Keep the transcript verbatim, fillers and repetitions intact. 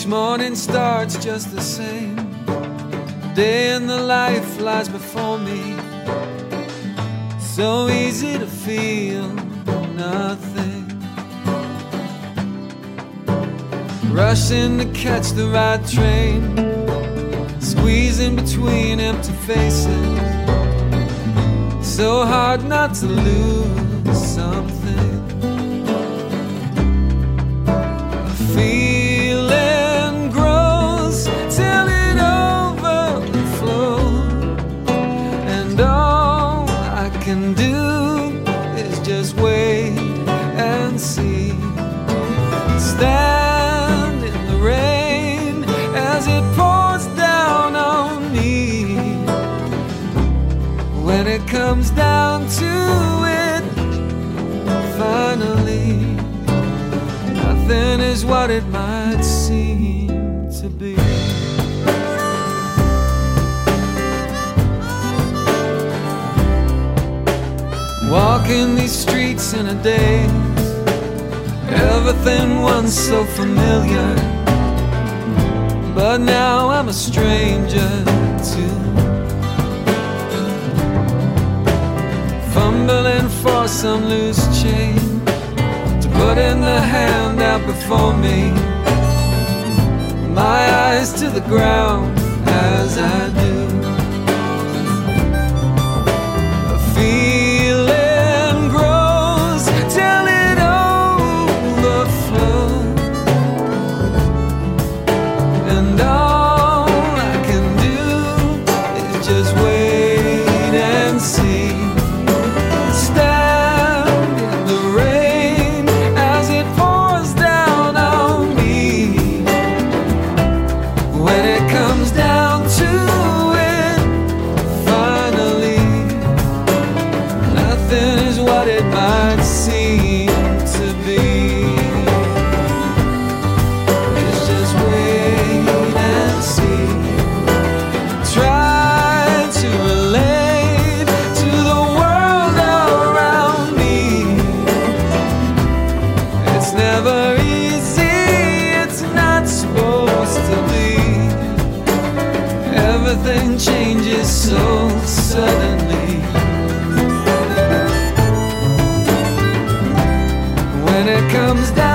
Each morning starts just the same. Day in the life lies before me. So easy to feel nothing. Rushing to catch the right train, squeezing between empty faces. So hard not to lose something. A feeling grows till it overflows, and all I can do is just wait and see. Stand in the rain as it pours down on me. When it comes down to it, finally, nothing is what it might seem to be. Walking these streets in a daze, everything once so familiar, but now I'm a stranger too. Fumbling for some loose change to put in the hand out before me. My eyes to the ground as I do. A feeling grows till it overflows, and all I can do is just wait and see. Stand in the rain as it pours down on me. When it comes down to it, finally, nothing is what it might seem to be. It's just wait and see. Try to relate to the world around me. It's never easy, it's not supposed to be. Everything changes so suddenly. When it comes down